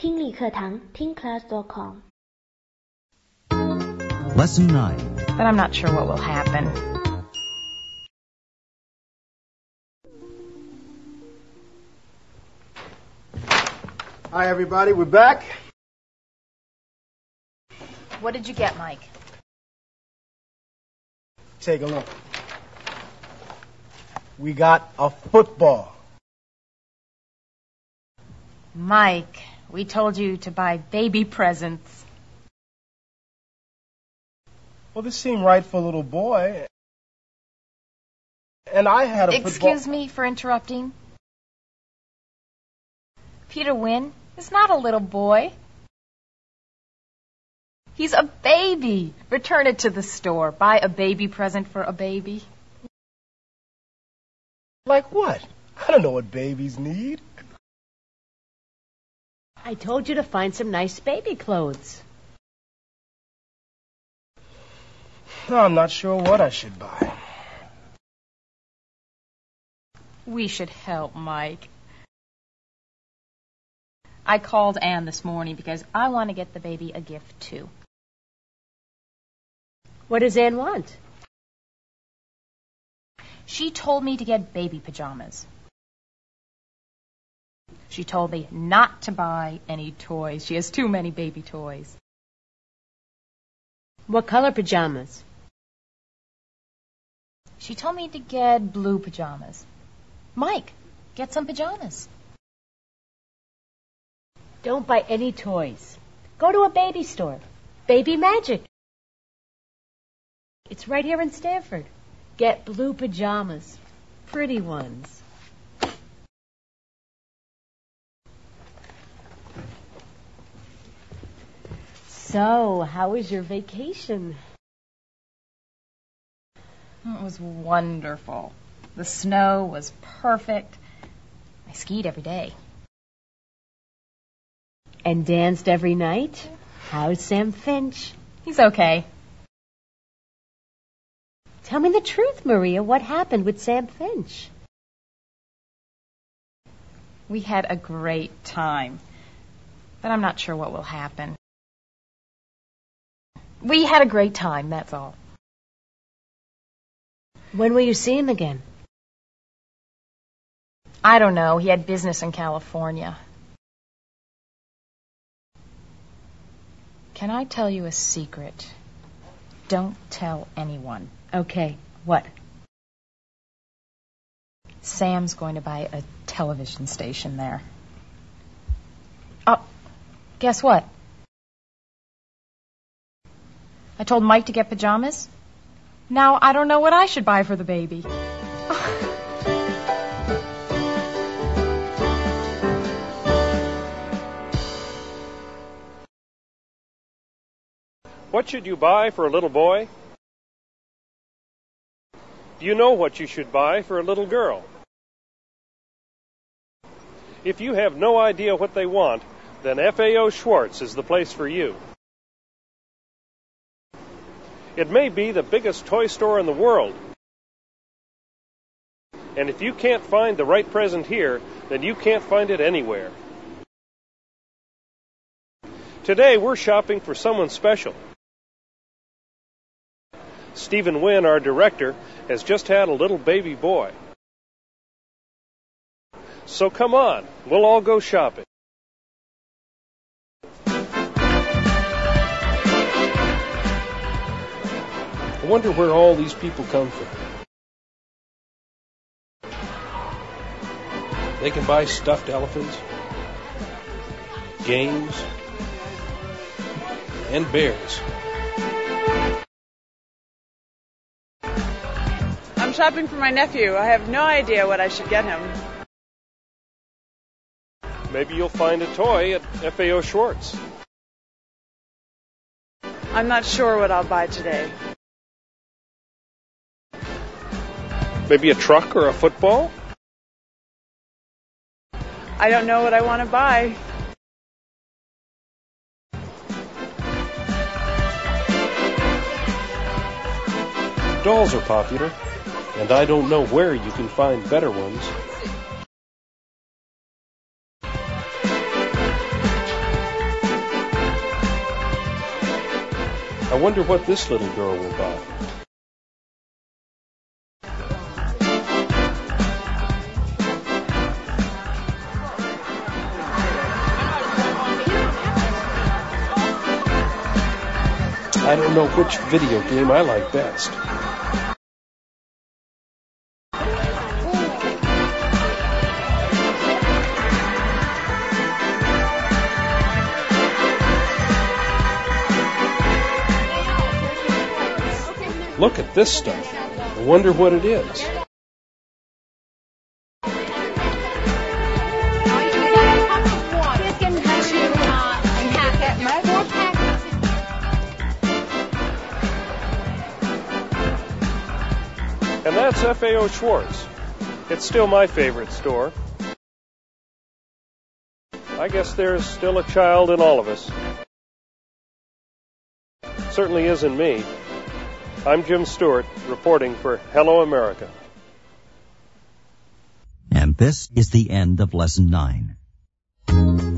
听力课堂 TeenClass.com Lesson 9. But I'm not sure what will happen. Hi, everybody. We're back. What did you get, Mike? Take a look. We got a football. Mike, we told you to buy baby presents. Well, this seemed right for a little boy. And I had a football... Excuse me for interrupting. Peter Wynn is not a little boy. He's a baby. Return it to the store. Buy a baby present for a baby. Like what? I don't know what babies need. I told you to find some nice baby clothes. I'm not sure what I should buy. We should help Mike. I called Anne this morning because I want to get the baby a gift, too. What does Anne want? She told me to get baby pajamas. She told me not to buy any toys. She has too many baby toys. What color pajamas? She told me to get blue pajamas. Mike, get some pajamas. Don't buy any toys. Go to a baby store. Baby Magic. It's right here in Stanford. Get blue pajamas. Pretty ones. So, how was your vacation? It was wonderful. The snow was perfect. I skied every day. And danced every night? How's Sam Finch? He's okay. Tell me the truth, Maria. What happened with Sam Finch? We had a great time, but I'm not sure what will happen. We had a great time, that's all. When will you see him again? I don't know. He had business in California. Can I tell you a secret? Don't tell anyone. Okay, what? Sam's going to buy a television station there. Oh, guess what? I told Mike to get pajamas. Now I don't know what I should buy for the baby. What should you buy for a little boy? Do you know what you should buy for a little girl? If you have no idea what they want, then FAO Schwartz is the place for you. It may be the biggest toy store in the world. And if you can't find the right present here, then you can't find it anywhere. Today we're shopping for someone special. Stephen Wynn, our director, has just had a little baby boy. So come on, we'll all go shopping. I wonder where all these people come from. They can buy stuffed elephants, games, and bears. I'm shopping for my nephew. I have no idea what I should get him. Maybe you'll find a toy at FAO Schwartz. I'm not sure what I'll buy today. Maybe a truck or a football? I don't know what I want to buy. Dolls are popular, and I don't know where you can find better ones. I wonder what this little girl will buy. I don't know which video game I like best. Look at this stuff. I wonder what it is. And that's FAO Schwartz. It's still my favorite store. I guess there's still a child in all of us. Certainly is in me. I'm Jim Stewart, reporting for Hello America. And this is the end of Lesson 9.